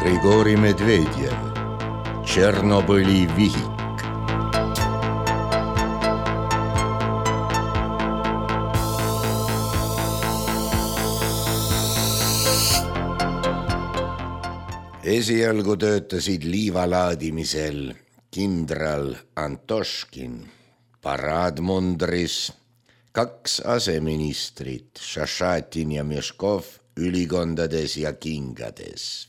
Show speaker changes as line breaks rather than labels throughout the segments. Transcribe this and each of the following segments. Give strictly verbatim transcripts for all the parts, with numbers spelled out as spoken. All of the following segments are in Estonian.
Grigori Medvedjev, Tšernobõli vihik. Esialgu töötasid liiva laadimisel kindral Antoškin, paraadmundris, kaks aseministrit, Šašatin ja Meškov ülikondades ja kingades.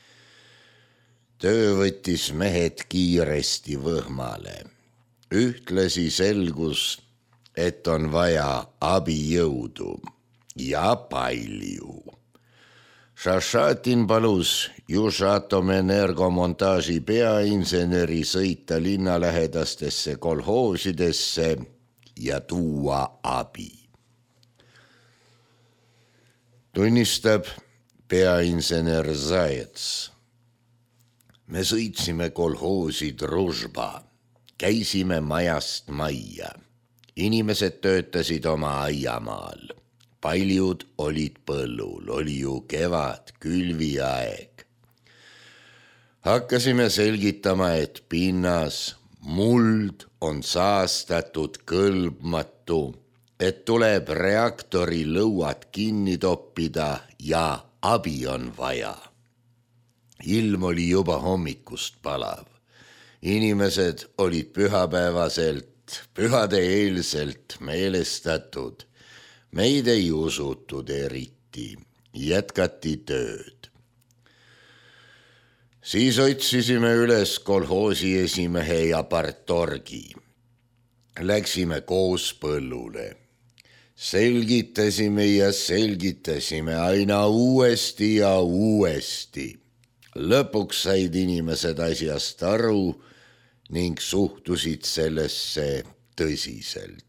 Töö võttis mehed kiiresti võhmale. Ühtlasi selgus, et on vaja abijõudu ja palju. Šašatin palus Južatomenergo montaaži peainseneri sõita linnalähedastesse kolhoosidesse ja tuua abi. Tunnistab peainsener Zajets. Me sõitsime kolhoosi Družba, käisime majast majja. Inimesed töötasid oma aiamaal. Paljud olid põllul, oli ju kevad, külviaeg. Hakkasime selgitama, et pinnas, muld on saastatud kõlbmatu, et tuleb reaktori lõuad kinni toppida ja abi on vaja. Ilm oli juba hommikust palav. Inimesed olid pühapäevaselt, pühade-eelselt meelestatud. Meid ei usutud eriti, jätkati tööd. Siis otsisime üles kolhoosi esimehe ja partorgi. Läksime koos põllule. Selgitasime ja selgitasime aina uuesti ja uuesti. Lõpuks said inimesed asjast aru ning suhtusid sellesse tõsiselt.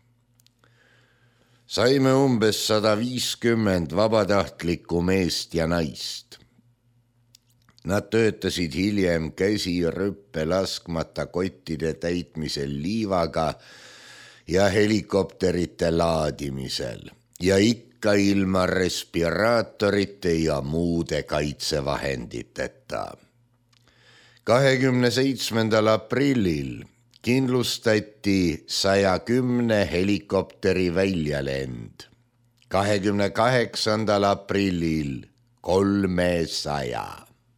Saime umbes sada viiskümmend vabatahtlikku meest ja naist. Nad töötasid hiljem käsi rüppe laskmata kottide täitmisel liivaga ja helikopterite laadimisel ja ikka ilma respiraatorite ja muude kaitsevahenditeta. kahekümne seitsmendal aprillil kindlustati saja kümne helikopteri väljalend. kahekümne kaheksandal aprillil kolmesaja.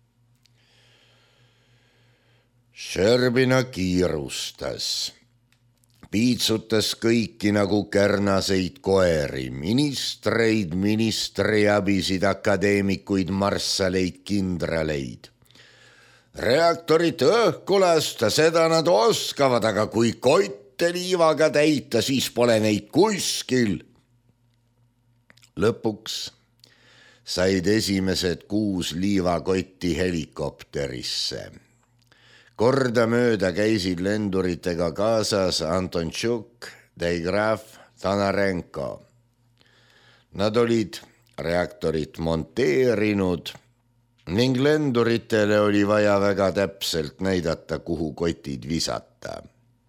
Šerbina kiirustas. Piitsutas kõiki nagu kärnaseid koeri, ministreid, ministriabisid, akadeemikuid, marssaleid, kindraleid. Reaktorit õhku lasta, seda nad oskavad, aga kui kotte liivaga täita, siis pole neid kuskil. Lõpuks said esimesed kuus liivakotti helikopterisse. Kordamööda käisid lenduritega kaasas Antonšuk, Deigraf, Tanarenko. Nad olid reaktorit monteerinud ning lenduritele oli vaja väga täpselt näidata, kuhu kotid visata.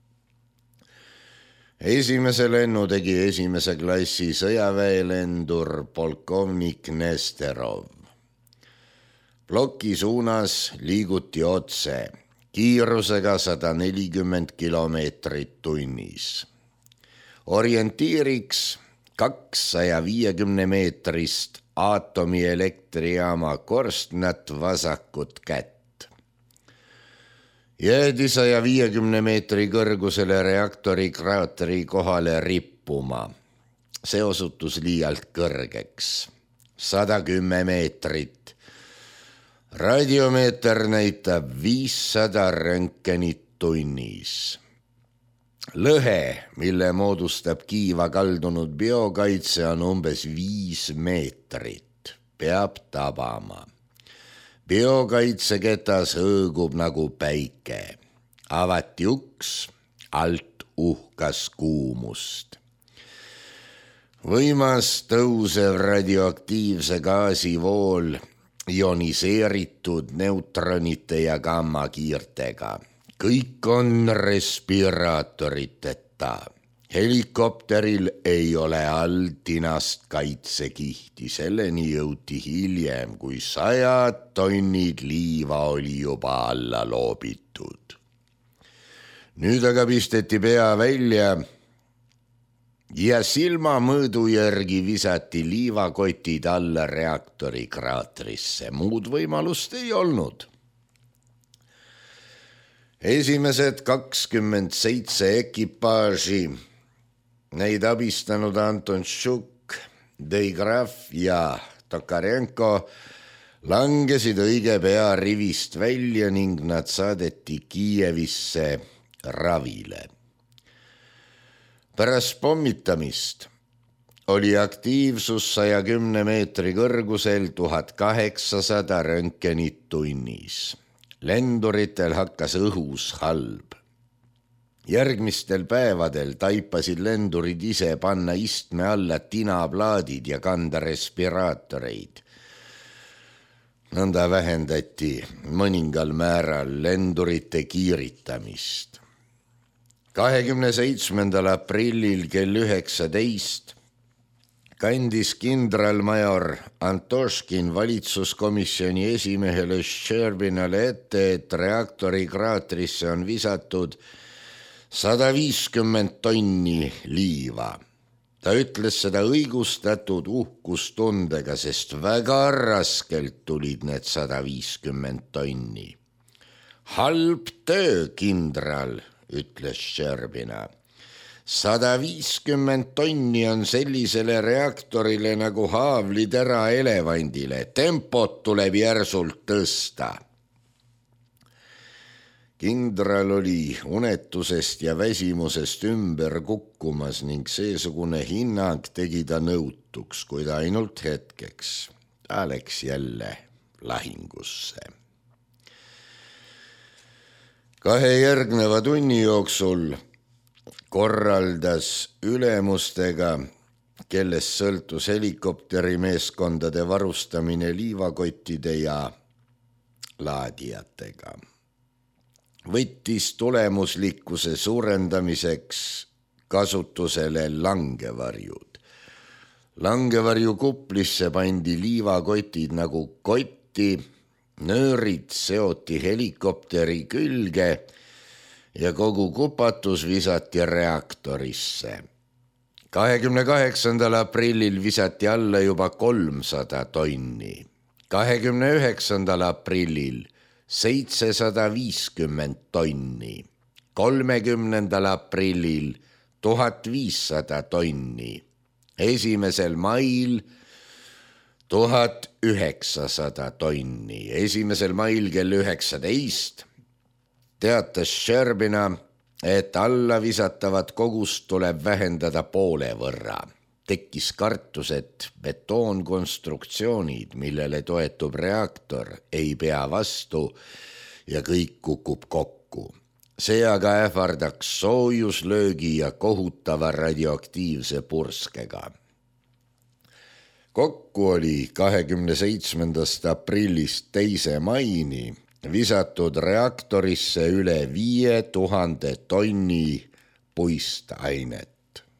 Esimese lennu tegi esimese klassi sõjaväelendur polkovnik Nesterov. Ploki suunas liiguti otse, kiirusega sada nelikümmend kilomeetrit tunnis. Orientiiriks kakssaja viiekümne meetrist aatomieelektrijaama korstnat vasakut kätt. Jäädi saja viiekümne meetri kõrgusele reaktori kraateri kohale rippuma. See osutus liialt kõrgeks. sada kümme meetrit. Radiomeeter näitab viissada röntgenit tunnis. Lõhe, mille moodustab kiiva kaldunud biokaitse, on umbes viis meetrit. Peab tabama. Biokaitseketas õõgub nagu päike. Avati uks, alt uhkas kuumust. Võimas tõusev radioaktiivse gaasi vool ioniseeritud neutronite ja gammakiirtega. Kõik on respiraatoriteta. Helikopteril ei ole all tinast kaitsekihti, selleni jõuti hiljem, kui sajad tonnid liiva oli juba alla loobitud. Nüüd aga pisteti pea välja ja silmamõõdu järgi visati liivakotid alla reaktori kraatrisse, muud võimalust ei olnud. Esimesed kakskümmend seitse ekipaaži, neid abistanud Anton Tšuk, Deigraf ja Tokarenko langesid õige pea rivist välja ning nad saadeti Kiievisse ravile. Pärast pommitamist oli aktiivsus saja kümne meetri kõrgusel tuhat kaheksasada röntgenit tunnis. Lenduritel hakkas õhus halb. Järgmistel päevadel taipasid lendurid ise panna istme alla tinaplaadid ja kanda respiraatoreid. Nõnda vähendati mõningal määral lendurite kiiritamist. kahekümne seitsmendal aprillil kell üheksateist kandis kindralmajor Antoškin valitsuskomisjoni esimehele Ščerbinale ette, et reaktori kraatrisse on visatud sada viiskümmend tonni liiva. Ta ütles seda õigustatud uhkustundega, sest väga raskelt tulid need sada viiskümmend tonni. Halb töö, kindral, ütles Ščerbina. sada viiskümmend tonni on sellisele reaktorile nagu haavlitera elevandile. Tempot tuleb järsult tõsta. Kindral oli unetusest ja väsimusest ümber kukkumas ning seesugune hinnang tegi ta nõutuks, kuid ainult hetkeks. Ta läks jälle lahingusse. Kahe järgneva tunni jooksul korraldas ülemustega, kellest sõltus helikopterimeeskondade varustamine liivakottide ja laadijatega. Võttis tulemuslikkuse suurendamiseks kasutusele langevarjud. Langevarju kuplisse pandi liivakotid nagu kotti, nöörid seoti helikopteri külge ja kogu kupatus visati reaktorisse. kahekümne kaheksandal aprillil visati alla juba kolmsada tonni. kahekümne üheksandal aprillil seitsesada viiskümmend tonni. kolmekümnendal aprillil tuhat viissada tonni. Esimesel mail tuhat üheksasada tonni. Esimesel mail kell üheksateist teatas Ščerbina, et alla visatavat kogust tuleb vähendada poole võrra. Tekkis kartus, et betoonkonstruktsioonid, millele toetub reaktor, ei pea vastu ja kõik kukub kokku. See aga ähvardaks soojuslöögi ja kohutava radioaktiivse purskega. Kokku oli kahekümne seitsmendast aprillist teise maini visatud reaktorisse üle viie tuhande tonni puist ainet.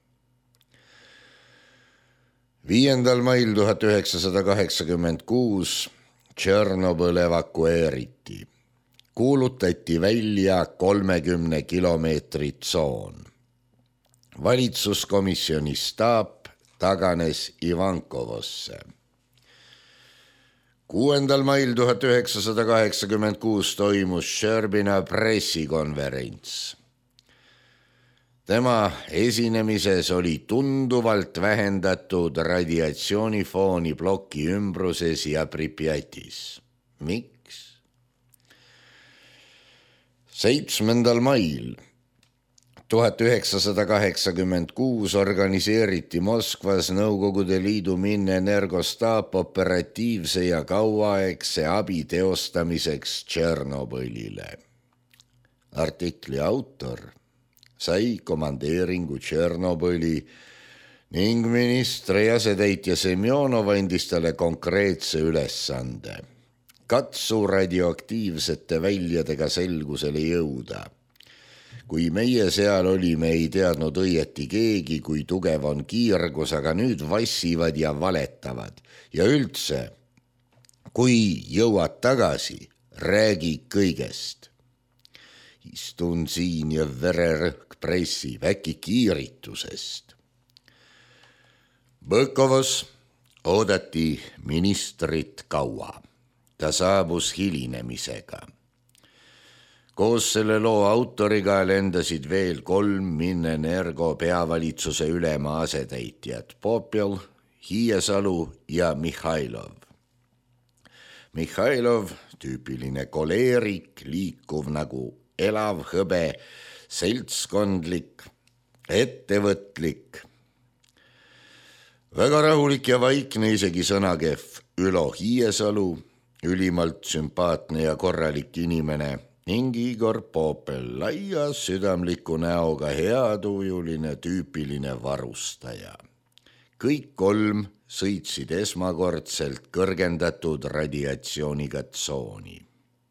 viiendal mail tuhat üheksasada kaheksakümmend kuus Tšernobõl evakueeriti. Kuulutati välja kolmekümne kilomeetri tsoon. Valitsuskomisjoni staap taganes Ivankovosse. kuuendal mail tuhat üheksasada kaheksakümmend kuus toimus Ščerbina pressikonverents. Tema esinemises oli tunduvalt vähendatud radiatsioonifooni ploki ümbruses ja Pripjatis. Miks? seitsmendal mail tuhat üheksasada kaheksakümmend kuus organiseeriti Moskvas Nõukogude Liidu Minenergostaap operatiivse ja kauaaegse abi teostamiseks Tšernobõlile. Artikli autor sai komandeeringu Tšernobõli ning ministri asetäitja Semjonov andis talle konkreetse ülesande. Katsu radioaktiivsete väljadega selgusele jõuda. kui meie seal olime, ei teadnud õieti keegi, kui tugev on kiirgus, aga nüüd vassivad ja valetavad. Ja üldse, kui jõuad tagasi, räägi kõigest. Istun siin ja vererõhk pressib, äkki kiiritusest. Põkovos oodati ministrit kaua. Ta saabus hilinemisega. Koos selle loo autoriga lendasid veel kolm Minnenergo peavalitsuse ülema asetäitjad, Popel, Hiiesalu ja Mihhailov. Mihhailov, tüüpiline koleerik, liikuv nagu elav hõbe, seltskondlik, ettevõtlik. Väga rahulik ja vaikne, isegi sõnakehv Ülo Hiiesalu, ülimalt sümpaatne ja korralik inimene, ning Igor Popel, laia südamliku näoga, heatujuline, tüüpiline varustaja. Kõik kolm sõitsid esmakordselt kõrgendatud radiatsiooniga tsooni.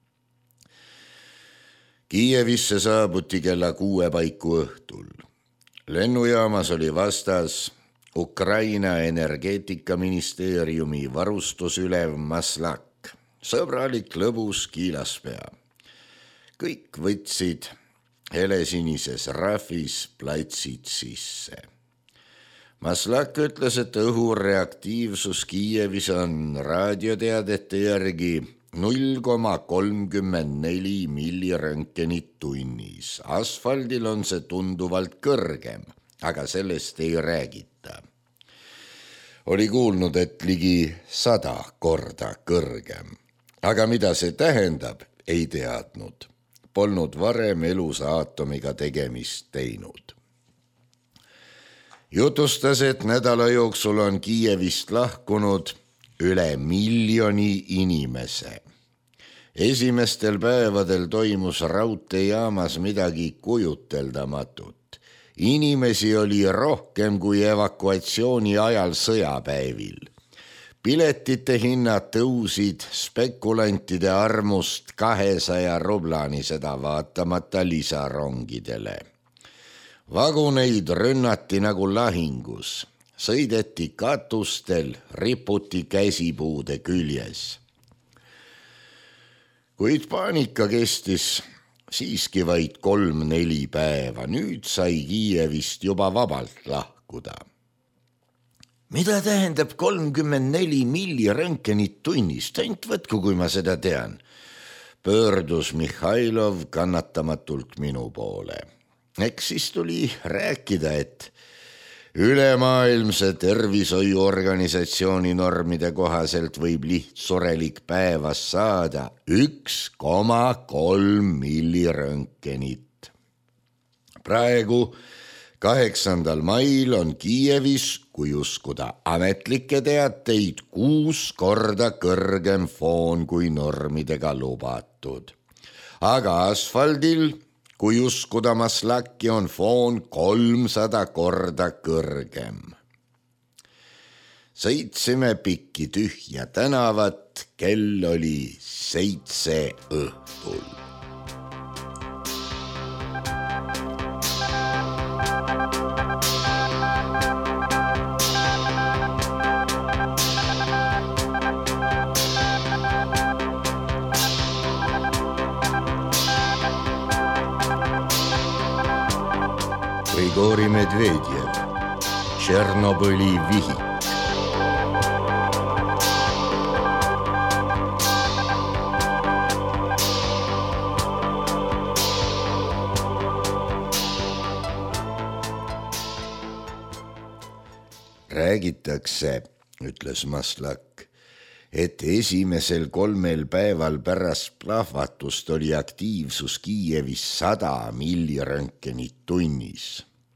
Kiievisse saabuti kella kuue paiku õhtul. Lennujaamas oli vastas Ukraina energeetikaministeeriumi varustusülev Maslak, sõbralik lõbus kiilaspea. Kõik võtsid helesinises rahvis platsid sisse. Maslak ütles, et õhureaktiivsus Kiievis on raadioteadete järgi null koma kolmkümmend neli milliröntgenit tunnis. Asfaldil on see tunduvalt kõrgem, aga sellest ei räägita. Oli kuulnud, et ligi sada korda kõrgem. Aga mida see tähendab, ei teadnud. Polnud varem elus aatomiga tegemist teinud. Jutustas, et nädala jooksul on Kiievist lahkunud üle miljoni inimese. Esimestel päevadel toimus raudteejaamas midagi kujuteldamatut. Inimesi oli rohkem kui evakuatsiooni ajal sõjapäevil. Piletite hinnad tõusid spekulantide armust kahesaja rublani, seda vaatamata lisarongidele. Vaguneid rünnati nagu lahingus, sõideti katustel, riputi käsipuude küljes. Kuid paanika kestis siiski vaid kolm-neli päeva, nüüd sai Kiievist juba vabalt lahkuda. Mida tähendab kolmkümmend neli milliröntgenit tunnis? Ainult võtku, kui ma seda tean. Pöördus Mihhailov kannatamatult minu poole. Eks siis tuli rääkida, et ülemaailmse tervishoiuorganisatsiooni normide kohaselt võib lihtsurelik päevas saada üks koma kolm milliröntgenit. Praegu kaheksandal mail on Kiievis, kui uskuda ametlikke teateid, kuus korda kõrgem foon kui normidega lubatud. Aga asfaldil, kui uskuda Maslaki, on foon kolmsada korda kõrgem. Sõitsime pikki tühja tänavat, kell oli seitse õhtul. Grigori Medvedjev, Tšernobõli vihik. Räägitakse, ütles Maslak, et esimesel kolmel päeval pärast plahvatust oli aktiivsus Kiievis sada milliröntgenit tunnis.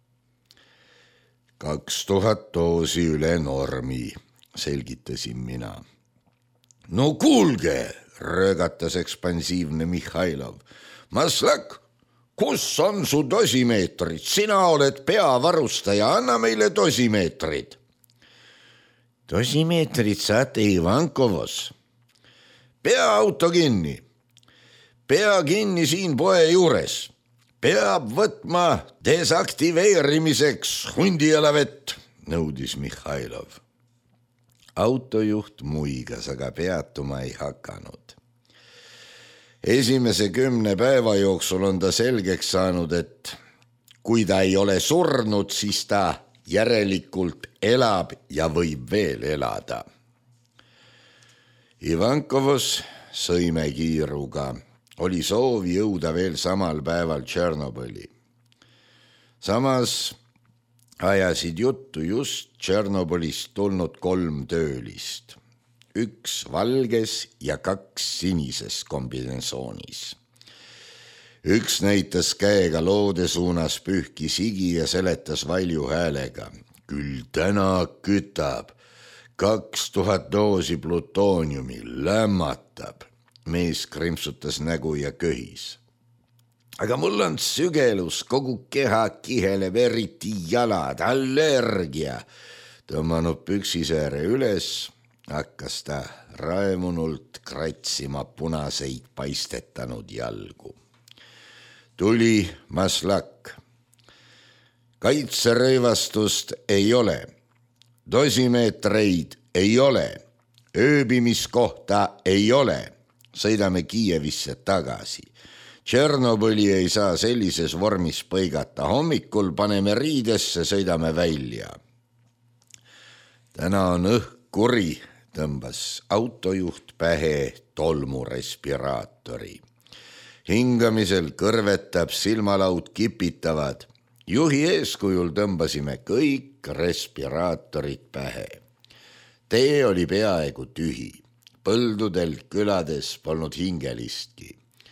Kaks tuhat doosi üle normi, selgitasin mina. No kuulge, röögatas ekspansiivne Mihhailov. Maslak, kus on su dosimeetrid? Sina oled peavarustaja, anna meile dosimeetrid. Dosimeetrid saate Ivankovos. Pea auto kinni. Pea kinni siin poe juures. Peab võtma desaktiveerimiseks hundijalavett, nõudis Mihhailov. Autojuht muigas, aga peatuma ei hakanud. Esimese kümne päeva jooksul on ta selgeks saanud, et kui ta ei ole surnud, siis ta järelikult elab ja võib veel elada. Ivankovos sõime kiiruga. Oli soov jõuda veel samal päeval Tšernobõli. Samas ajasid juttu just Tšernobõlist tulnud kolm töölist. Üks valges ja kaks sinises kombinasoonis. Üks näitas käega loode suunas pühki sigi ja seletas valju häälega. Küll täna kütab, kaks tuhat doosi plutooniumi lämmatab. Mees krimpsutas nägu ja köhis. Aga mul on sügelus, kogu keha kiheleb, eriti jalad, allergia. Tõmmanud püksisääre üles, hakkas ta raemunult kratsima punaseid paistetanud jalgu. Tuli maslak. Kaitserõivastust ei ole. Dosimeetreid ei ole. Ööbimiskohta ei ole. Sõidame Kiievisse tagasi. Tšernobõli ei saa sellises vormis põigata. Hommikul paneme riidesse, sõidame välja. Täna on õhk kuri, tõmbas autojuht pähe tolmu respiraatori. Hingamisel kõrvetab, silmalaud kipitavad. Juhi eeskujul tõmbasime kõik respiraatorid pähe. Tee oli peaaegu tühi. Põldudel külades polnud hingelistki.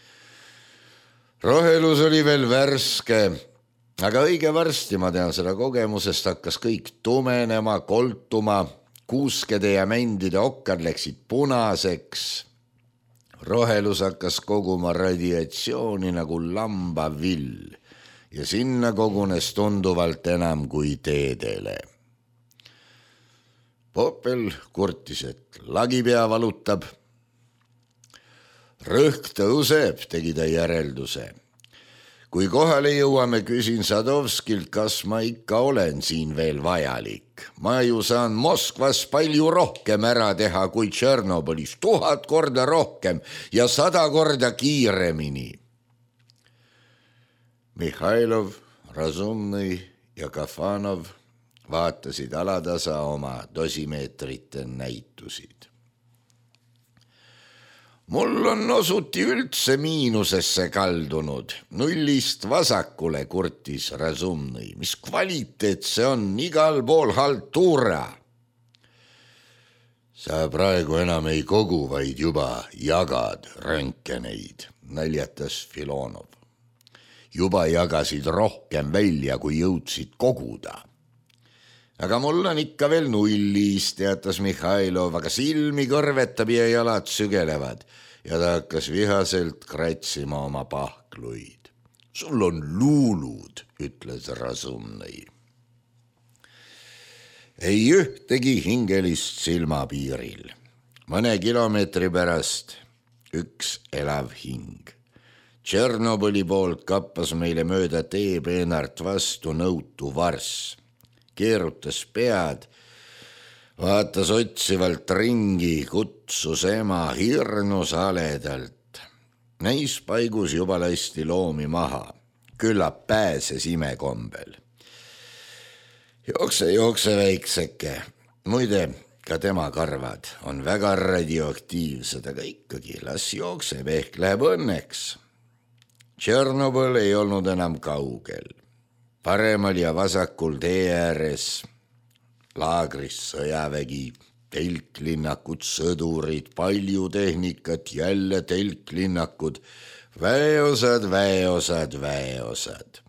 Rohelus oli veel värske, aga õige varsti, ma tean seda kogemusest, hakkas kõik tumenema, koltuma, kuuskede ja mändide okkad läksid punaseks. Rohelus hakkas koguma radiatsiooni nagu lambavill ja sinna kogunes tunduvalt enam kui teedele. Popel kurtis, et lagipea valutab. Rõhk tõuseb, tegi ta järelduse. Kui kohale jõuame, küsin Sadovskilt, kas ma ikka olen siin veel vajalik. Ma ju saan Moskvas palju rohkem ära teha kui Tšernobõlis, tuhat korda rohkem ja sada korda kiiremini. Mihhailov, Razumnõi ja Kafanov vaatasid alatasa oma dosimeetrite näitusid. Mul on osuti üldse miinusesse kaldunud. Nullist vasakule, kurtis Razumnõi. Mis kvaliteet see on, igal pool haltuura. Sa praegu enam ei kogu, vaid juba jagad röntgeneid, naljatas Filonov. Juba jagasid rohkem välja, kui jõudsid koguda. Aga mul on ikka veel nullis, teatas Mihhailov, aga silmi kõrvetab ja jalad sügelevad ja ta hakkas vihaselt kratsima oma pahkluid. Sul on luulud, ütles Razumnõi. Ei ühtegi hingelist silmapiiril. Mõne kilomeetri pärast üks elav hing. Tšernobõli poolt kappas meile mööda tee peenart vastu nõutu varss. Keerutas pead, vaatas otsivalt ringi, kutsus ema hirnus haledalt. Näis paigus juba lasti loomi maha, küllap pääses imekombel. Jookse, jookse väikseke. Muide, ka tema karvad on väga radioaktiivsed, aga ikkagi las jookseb, ehk läheb õnneks. Tšernobõl ei olnud enam kaugel. Paremal ja vasakul tee ääres laagris sõjavägi, telklinnakud, sõdurid, palju tehnikat, jälle telklinnakud, väeosad, väeosad, väeosad.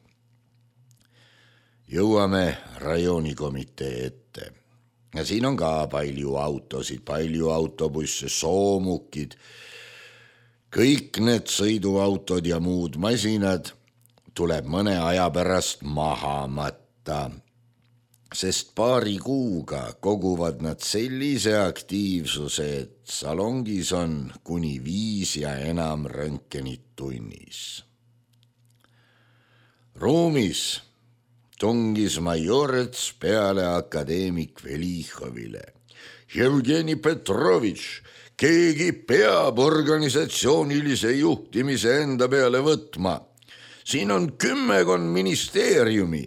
Jõuame rajoonikomitee ette. Ja siin on ka palju autosid, palju autobusse, soomukid. Kõik need sõiduautod ja muud masinad tuleb mõne aja pärast maha matta, sest paari kuuga koguvad nad sellise aktiivsuse, et salongis on kuni viis ja enam röntgenit tunnis. ruumis tungis majorets peale akadeemik Velichovile. Jevgeni Petrovitš, keegi peab organisatsioonilise juhtimise enda peale võtma. Siin on kümmekond ministeeriumi.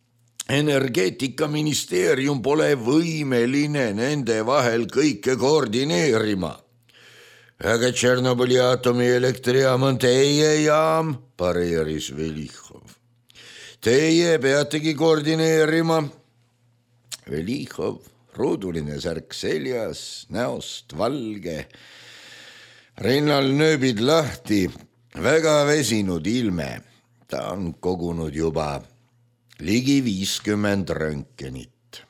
Energeetikaministeerium pole võimeline nende vahel kõike koordineerima. Aga Tšernobõli aatomieelektrijaam on teie jaam, pareeris Velichov. Teie peategi koordineerima. Velichov, ruuduline särk seljas, näost valge, rinnal nööbid lahti, väga vesinud ilme. Ta on kogunud juba ligi viiskümmend röntgenit.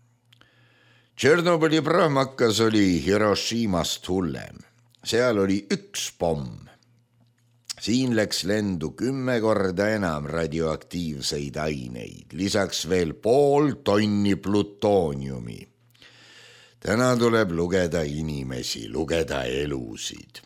Tšernobõli prahmakas oli Hiroshimast hullem. Seal oli üks pomm. Siin läks lendu kümme korda enam radioaktiivseid aineid, lisaks veel pool tonni plutooniumi. Täna tuleb lugeda inimesi, lugeda elusid.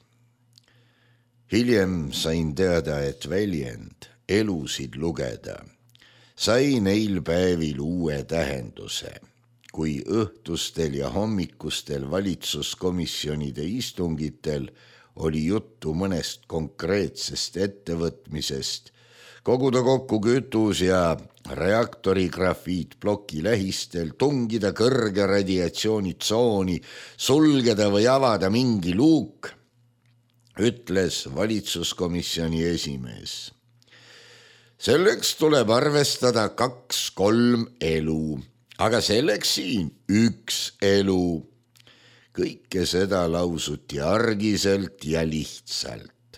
Hiljem sain teada, et väljend elusid lugeda sai neil päevil uue tähenduse, kui õhtustel ja hommikustel valitsuskomisjonide istungitel oli juttu mõnest konkreetsest ettevõtmisest, koguda kokku kütus ja reaktori grafiitploki lähistel, tungida kõrge radiatsioonitsooni, sulgeda või avada mingi luuk, ütles valitsuskomisjoni esimees. Selleks tuleb arvestada kaks-kolm elu, aga selleks siin üks elu. Kõike seda lausuti argiselt ja lihtsalt.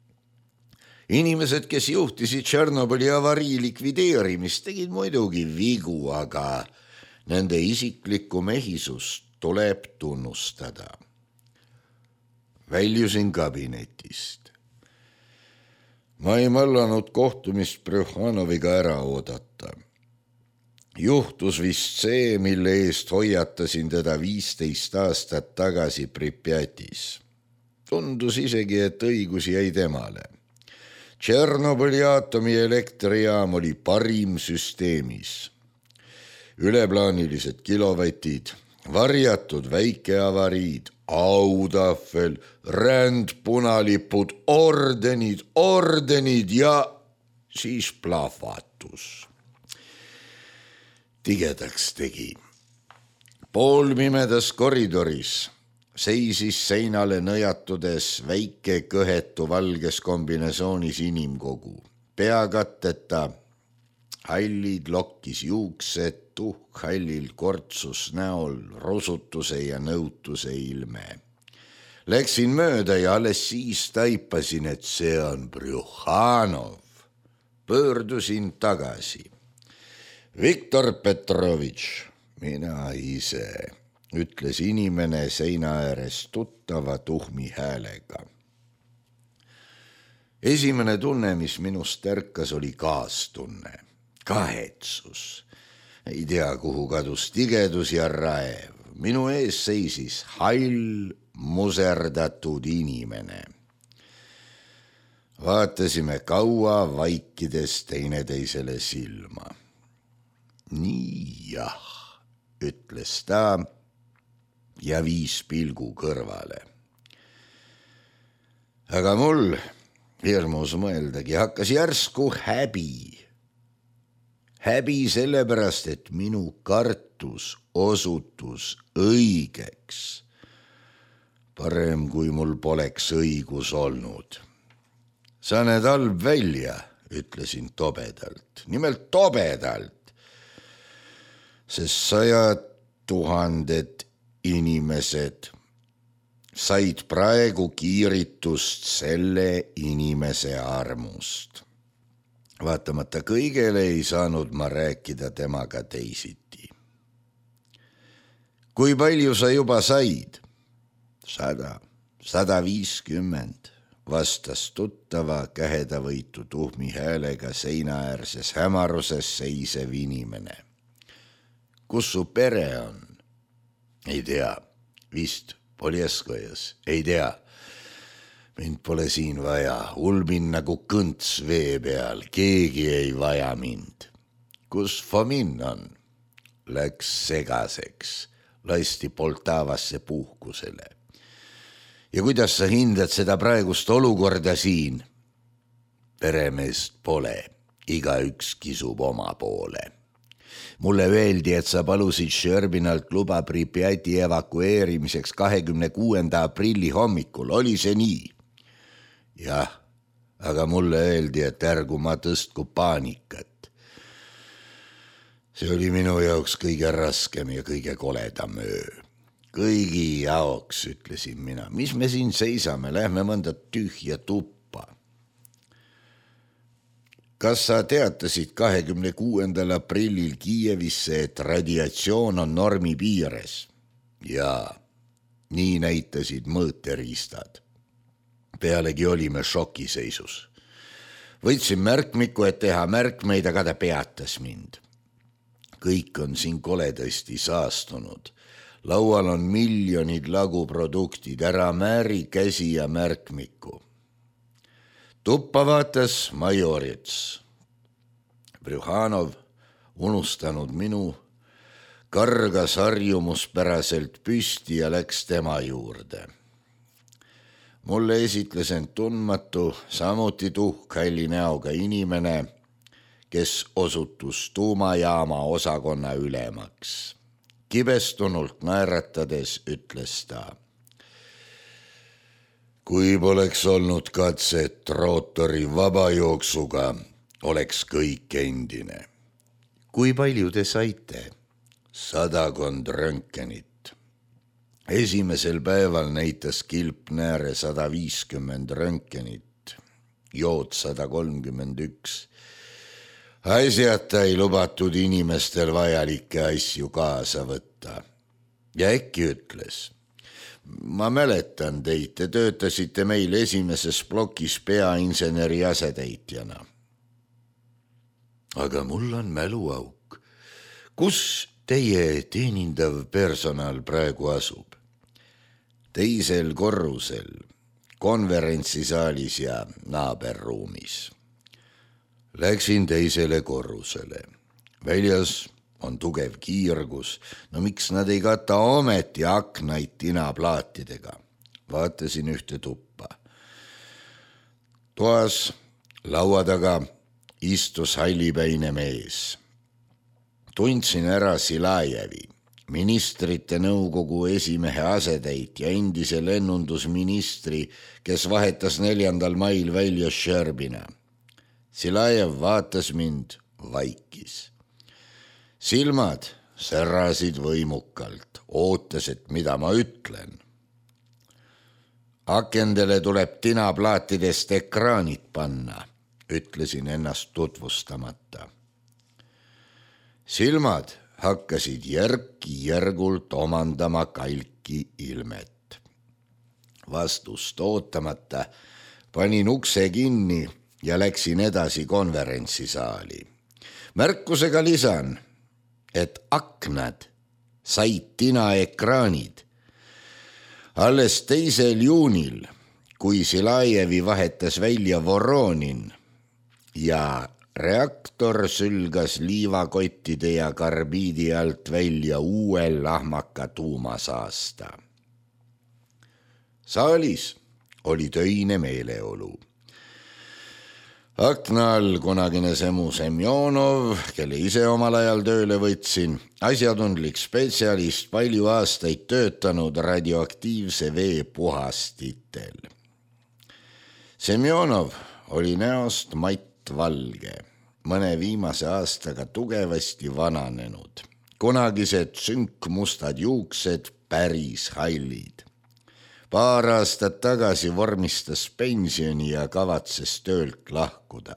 Inimesed, kes juhtisid Tšernobõli avarii likvideerimist, tegid muidugi vigu, aga nende isiklikku mehisust tuleb tunnustada. Väljusin kabinetist. Ma ei mallanud kohtumist Prjuhhanoviga ära oodata. Juhtus vist see, mille eest hoiatasin teda viisteist aastat tagasi Pripjatis. Tundus isegi, et õigus jäi temale. Tšernobõli aatomieelektrijaam oli parim süsteemis. Üleplaanilised kilovatid, varjatud väikeavariid, autahvel, rändpunalipud, ordenid, ordenid ja siis plahvatus. Tigedaks tegi. Poolpimedas koridoris seisis seinale nõjatudes väike kõhetu valges kombinasoonis inimkogu. Peakatteta hallid lokkis juuksed, tuhkhallil kortsus näol rusutuse ja nõutuse ilme. Läksin mööda ja alles siis taipasin, et see on Prjuhhanov. Pöördusin tagasi. Viktor Petrovitš, mina ise, ütles inimene seina ääres tuttava tuhmi häälega. Esimene tunne, mis minust tärkas, oli kaastunne, kahetsus. Ei tea, kuhu kadus tigedus ja raev. Minu ees seisis hall, muserdatud inimene. Vaatasime kaua vaikides teineteisele silma. Nii jah, ütles ta ja viis pilgu kõrvale. Aga mul hirmus mõeldagi, hakkas järsku häbi. Häbi sellepärast, et minu kartus osutus õigeks. Parem, kui mul poleks õigus olnud. Sa näed halb välja, ütlesin tobedalt. Nimelt tobedalt. Sest sajad tuhanded inimesed said praegu kiiritust selle inimese armust. Vaatamata kõigele ei saanud ma rääkida temaga teisiti. Kui palju sa juba said? Sada, sada viiskümmend, vastas tuttava kähedavõitu tuhmi häälega seinaäärses hämaruses seisev inimene. Kus su pere on? Ei tea, vist Poljeskojas, ei tea. mind pole siin vaja, ulbin nagu kõnts vee peal, keegi ei vaja mind. Kus Fomin on? Läks segaseks, lasti Poltavasse puhkusele. Ja kuidas sa hindad seda praegust olukorda siin? Peremeest pole, igaüks kisub oma poole. Mulle öeldi, et sa palusid Sherbinalt luba Pripjati evakueerimiseks kahekümne kuuenda aprilli hommikul, oli see nii? Jah, aga mulle öeldi, et ärgu ma tõstku paanikat. See oli minu jaoks kõige raskem ja kõige koledam öö. Kõigi jaoks, ütlesin mina, mis me siin seisame, lähme mõnda tühja tuppa. Kas sa teatasid kahekümne kuuendal aprillil Kiievisse, et radiatsioon on normi piires? Jaa, nii näitasid mõõteriistad. Pealegi olime šokiseisus. Võtsin märkmiku, et teha märkmeid, aga ta peatas mind. Kõik on siin koledasti saastunud. Laual on miljonid laguproduktid, ära määri käsi ja märkmiku. Tuppa vaatas majorits. Brühanov, unustanud minu, kargas harjumuspäraselt püsti ja läks tema juurde. Mulle esitles end tundmatu, samuti tuhkhalli näoga inimene, kes osutus tuumajaama osakonna ülemaks. Kibestunult naeratades ütles ta. Kui poleks olnud katset rootori vabajooksuga, oleks kõik endine. Kui palju te saite? Sadakond röntgenit. Esimesel päeval näitas kilpnääre sada viiskümmend röntgenit, jood sada kolmkümmend üks. Asjata ei lubatud inimestel vajalikke asju kaasa võtta. Ja äkki ütles... Ma mäletan teid, te töötasite meil esimeses plokis peainseneri asetäitjana. Aga mul on mäluauk. Kus teie teenindav personal praegu asub? Teisel korrusel, konverentsisaalis ja naaberruumis. Läksin teisele korrusele. Väljas on tugev kiirgus, no miks nad ei kata ometi aknaid tinaplaatidega? Vaatasin ühte tuppa. Toas laua taga istus hallipäine mees. Tundsin ära Silajevi, ministrite nõukogu esimehe asetäitja, endise lennundusministri, kes vahetas neljandal mail välja Sherbina. Silajev vaatas mind, vaikis. Silmad särasid võimukalt, ootas, et mida ma ütlen. Akendele tuleb tinaplaatidest ekraanid panna, ütlesin ennast tutvustamata. Silmad hakkasid järk-järgult omandama kalki ilmet. Vastust ootamata panin ukse kinni ja läksin edasi konverentsisaali. Märkusega lisan, et aknad said tinaekraanid. Alles teisel juunil, kui Silajevi vahetas välja Voronin ja reaktor sülgas liivakottide ja karbiidi alt välja uue lahmaka tuumasaasta. Saalis oli töine meeleolu. Akna all kunagine Semu Semjonov, kelle ise omal ajal tööle võtsin, asjatundlik spetsialist, palju aastaid töötanud radioaktiivse vee puhastitel. Semjonov oli näost mattvalge, mõne viimase aastaga tugevasti vananenud. Kunagised sünkmustad juuksed päris hallid. Paar aastat tagasi vormistas pensioni ja kavatses töölt lahkuda.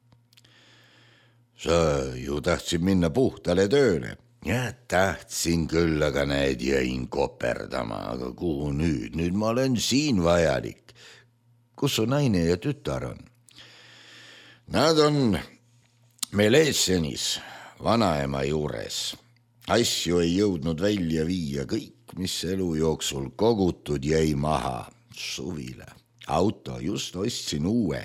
Sa ju tahtsid minna puhtale tööle. Ja tahtsin küll, aga näed, jäin koperdama. Aga kuhu nüüd? Nüüd ma olen siin vajalik. Kus su naine ja tütar on? Nad on Melessenis, vanaema juures. Asju ei jõudnud välja viia, kõik, mis elu jooksul kogutud, jäi maha suvile. auto, just ostsin uue.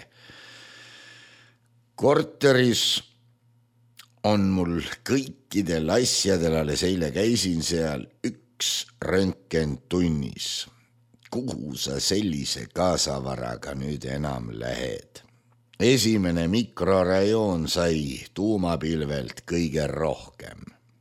Korteris on mul kõikidel asjadel, alles eile käisin seal, üks röntgen tunnis. Kuhu sa sellise kaasavaraga nüüd enam lähed? Esimene mikrorajoon sai tuumapilvelt kõige rohkem.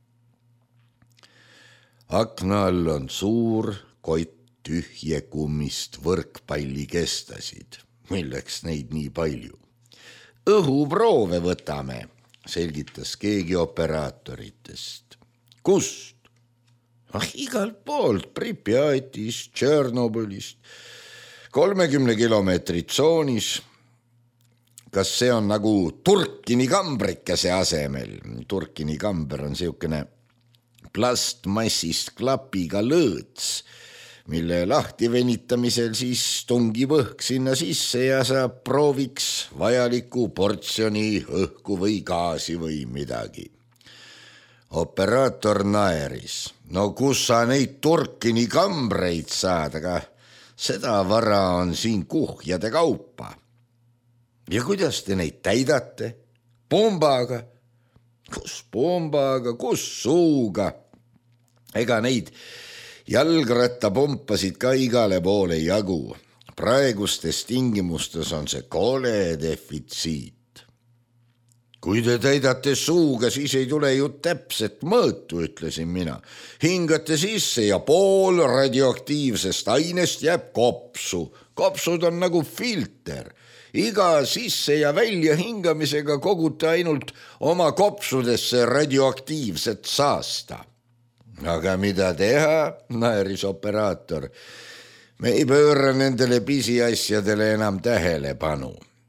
Akna all on suur kott tühje kummist võrkpalli kestasid. Milleks neid nii palju? Õhuproove võtame, selgitas keegi operaatoritest. Kust? Ah, igalt poolt, Pripjatist, Tšernobõlist, kolmekümne kilomeetrit tsoonis. Kas see on nagu Turkini kambrikese asemel? Turkini kamber on siukene plastmassist klapiga lõõts, mille lahti venitamisel siis tungib õhk sinna sisse ja saab prooviks vajaliku portsjoni õhku või gaasi või midagi. Operaator naeris. No kus sa neid Turkini kambreid saad, aga seda vara on siin kuhjade kaupa. Ja kuidas te neid täidate? Pombaga? Kus pombaga, kus suuga? Ega neid jalgrattapompasid ka igale poole jagu. Praegustes tingimustes on see kole defitsiit. Kui te täidate suuga, siis ei tule ju täpset mõõtu, ütlesin mina. Hingate sisse ja pool radioaktiivsest ainest jääb kopsu. Kopsud on nagu filter. Iga sisse ja välja hingamisega kogute ainult oma kopsudesse radioaktiivset saasta. Aga mida teha, naeris operaator. Me ei pööra nendele pisiasjadele enam tähelepanu.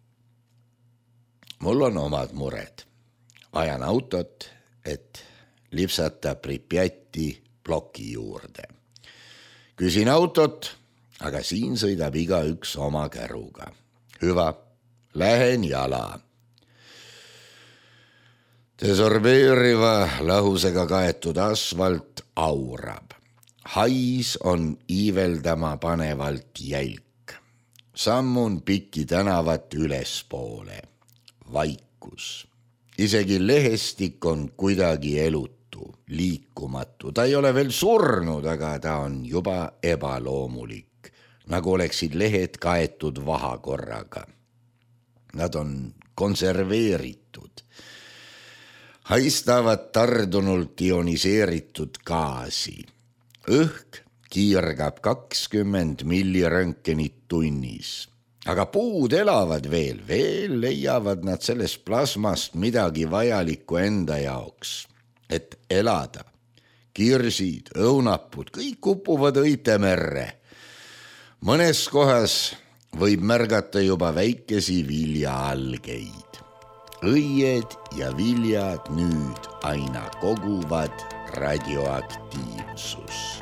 Mul on omad mured. Vajan autot, et lipsata Pripjati ploki juurde. Küsin autot, aga siin sõidab iga üks oma käruga. Hyvä, lähen jala. Desorbeeriva lahusega kaetud asfalt aurab. Hais on iiveldama panevalt jälk. Sammun pikki tänavat ülespoole. Vaikus. Isegi lehestik on kuidagi elutu, liikumatu. Ta ei ole veel surnud, aga ta on juba ebaloomulik, nagu oleksid lehed kaetud vahakorraga. Nad on konserveeritud. Haistavad tardunult ioniseeritud gaasi. Õhk kiirgab kakskümmend milliröntgenit tunnis. Aga puud elavad veel, veel leiavad nad sellest plasmast midagi vajalikku enda jaoks, et elada. Kirsid, õunapud, kõik upuvad õitemerre. Mõnes kohas võib märgata juba väikesi viljaalgeid. Õied ja viljad nüüd aina koguvad radioaktiivsust.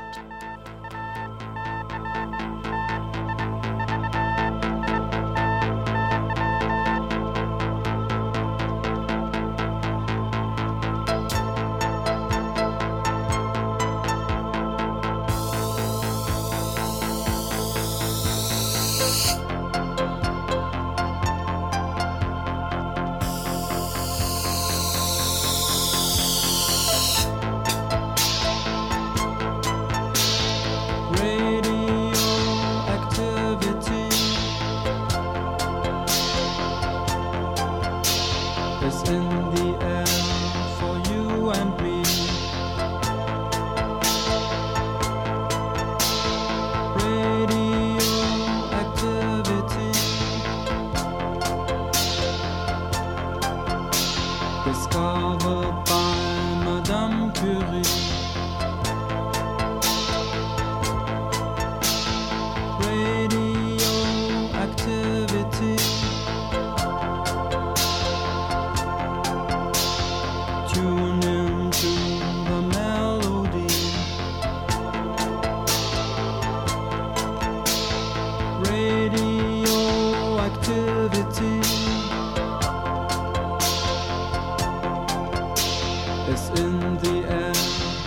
Is in the air.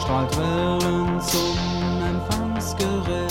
strahlt Wellen zum Empfangsgerät.